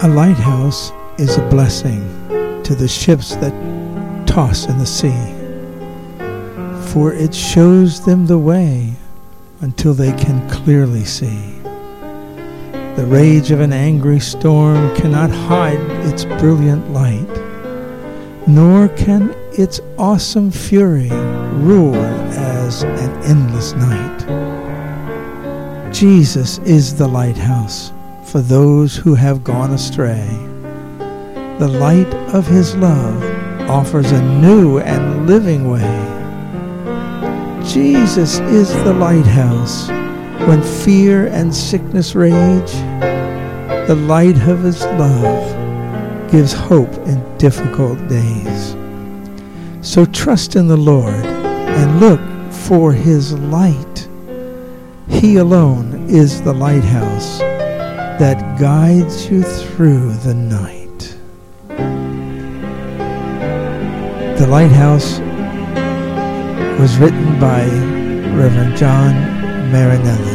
A lighthouse is a blessing to the ships that toss in the sea, for it shows them the way until they can clearly see. The rage of an angry storm cannot hide its brilliant light, nor can its awesome fury rule as an endless night. Jesus is the lighthouse for those who have gone astray. The light of his love offers a new and living way. Jesus is the lighthouse when fear and sickness rage. The light of his love gives hope in difficult days. So trust in the Lord and look for his light. He alone is the lighthouse that guides you through the night. The Lighthouse was written by Reverend John Marinelli.